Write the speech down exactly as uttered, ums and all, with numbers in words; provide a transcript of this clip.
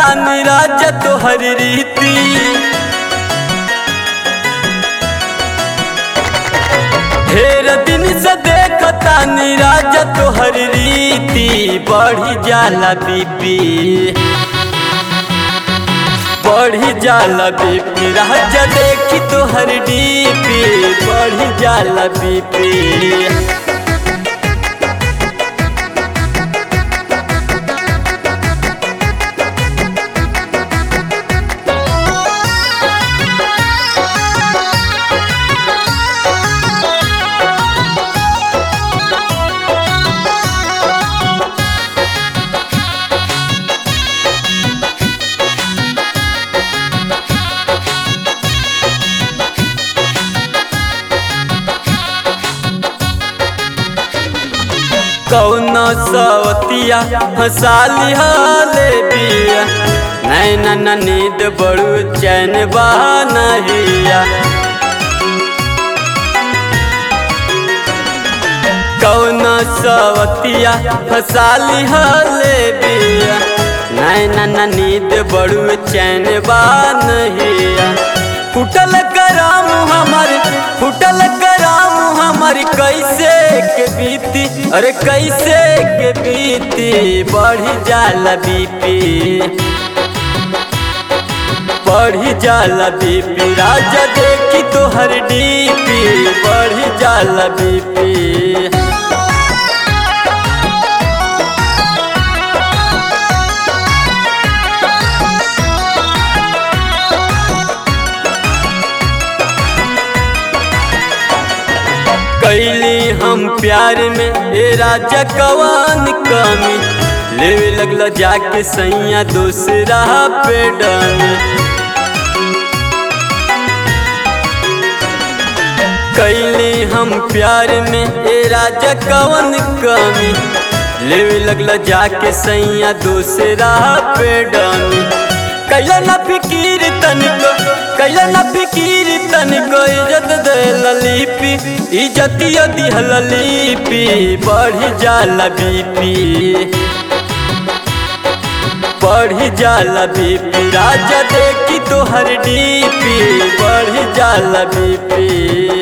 तानी राजा तोहर रीति। ढेर दिन से देखतानी राजा तोहर रीति, बढ़ी जाला बीपी बढ़ी जाला बीपी। राजा देखी तोहर डीपी, बढ़ी जाला बीपी। कौनो सवतिया हंसाली हाले बिया, नैना न नींद बड़ू चैन बहानहिया। कौनो सवतिया हंसाली हाले बिया, नैना न नींद बड़ू चैन बहानहिया। फुटल कराम हमर फुटल कराम हमर कैसे के बीती, अरे कैसे के बीती। बढ़ी जाला बीपी बढ़ी जाला बीपी। राजा देखी तोहर डीपी, बढ़ी जाला बीपी। कैली हम प्यार में ए राजा कवान कमी, लेवे लगला जाके सैया दूसरा पे डानी। कैली हम प्यार में ए राजा कवान कमी, लेवे लगला जाके सैया दूसरा पे डानी। कैला न फिकीर तनिको कैला न फिकीर तनिको, इज्जत दे ललीपी इज्जतिया दिहल लीपी। बढ़ी जाला बीपी बढ़ी जाला बीपी। राजा देखी तोहर डीपी, बढ़ी जाला बीपी।